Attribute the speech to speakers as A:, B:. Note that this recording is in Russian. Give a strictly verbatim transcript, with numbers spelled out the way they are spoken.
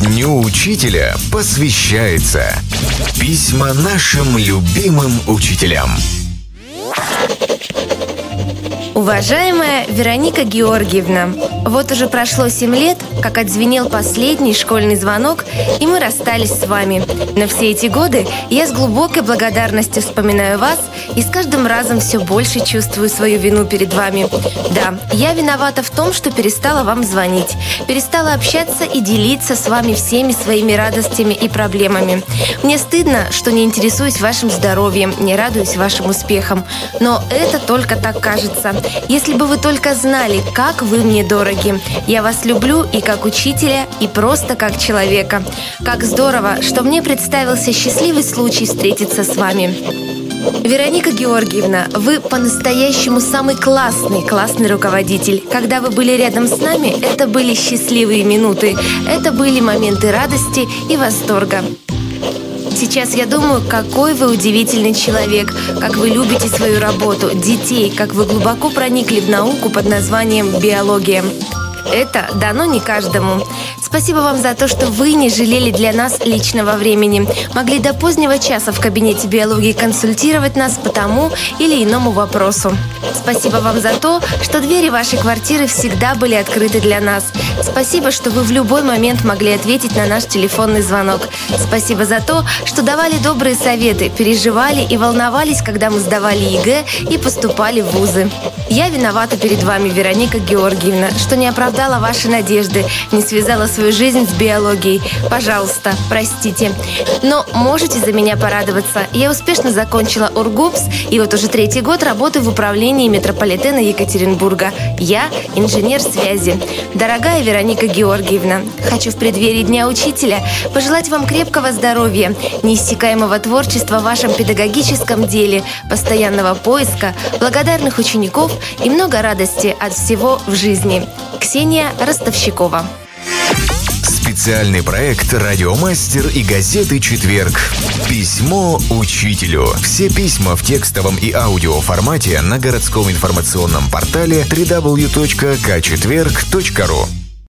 A: Дню учителя посвящается письма нашим любимым учителям.
B: Уважаемая Вероника Георгиевна, вот уже прошло семь лет, как отзвенел последний школьный звонок, и мы расстались с вами. Но все эти годы я с глубокой благодарностью вспоминаю вас и с каждым разом все больше чувствую свою вину перед вами. Да, я виновата в том, что перестала вам звонить, перестала общаться и делиться с вами всеми своими радостями и проблемами. Мне стыдно, что не интересуюсь вашим здоровьем, не радуюсь вашим успехам, но это только так кажется. Если бы вы только знали, как вы мне дороги. Я вас люблю и как учителя, и просто как человека. Как здорово, что мне представился счастливый случай встретиться с вами. Вероника Георгиевна, вы по-настоящему самый классный, классный руководитель. Когда вы были рядом с нами, это были счастливые минуты. Это были моменты радости и восторга. Сейчас я думаю, какой вы удивительный человек, как вы любите свою работу, детей, как вы глубоко проникли в науку под названием биология. Это дано не каждому. Спасибо вам за то, что вы не жалели для нас личного времени. Могли до позднего часа в кабинете биологии консультировать нас по тому или иному вопросу. Спасибо вам за то, что двери вашей квартиры всегда были открыты для нас. Спасибо, что вы в любой момент могли ответить на наш телефонный звонок. Спасибо за то, что давали добрые советы, переживали и волновались, когда мы сдавали ЕГЭ и поступали в вузы. Я виновата перед вами, Вероника Георгиевна, что не оправдала ваши надежды, не связала свою жизнь с биологией. Пожалуйста, простите. Но можете за меня порадоваться. Я успешно закончила УрГУПС и вот уже третий год работаю в управлении метрополитена Екатеринбурга. Я инженер связи. Дорогая Вероника Георгиевна, хочу в преддверии Дня учителя пожелать вам крепкого здоровья, неиссякаемого творчества в вашем педагогическом деле, постоянного поиска, благодарных учеников и много радости от всего в жизни. Ксения Ростовщикова.
A: Специальный проект «Радиомастер» и газеты «Четверг». Письмо учителю. Все письма в текстовом и аудиоформате на городском информационном портале дабл ю дабл ю дабл ю точка ка четверг точка ру.